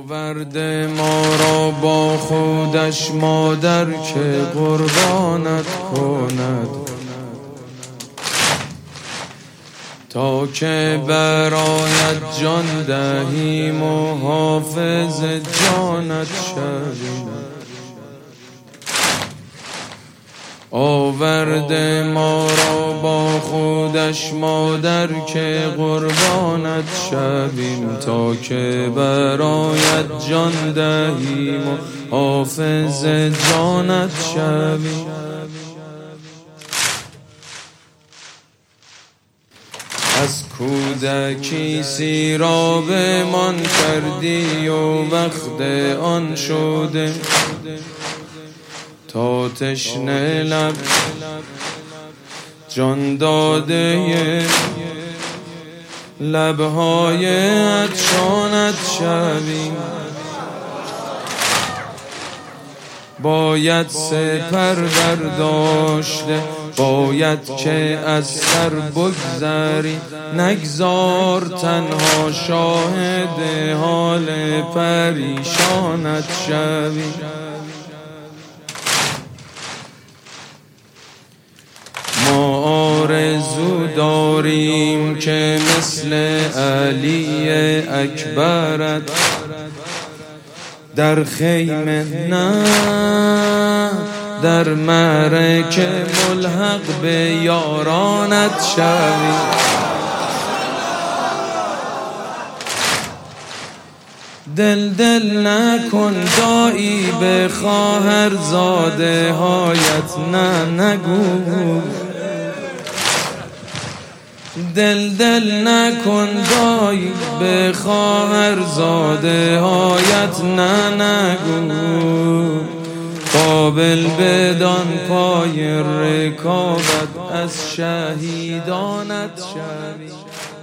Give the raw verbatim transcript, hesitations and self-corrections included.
آورده ما را با خودش مادر که قربانت کند، تا که برایت جان دهیم و حافظ جانت شویم. آورده ما را با خودش مادر که قربانت شویم، تا که برایت جان دهیم و حافظ جانت شویم. از کودکی سیرابمان کردی و وقت آن شده، تا تشنه لب جان داده لبهای عطشانت شویم. باید سپر برداشته، باید که از سر بگذری، نگذار تنها شاهد حال پریشانت شویم. ما آرزو داریم که مثل علی اکبرت در خیمه نه در معرکه ملحق به یارانت شویم. دل دل نکن دایی به خواهرزاده هایت نه نگو، دل دل نکن دایی به خواهرزاده هایت نه نگو. قابل بدان پای رکابت از شهیدانت شویم.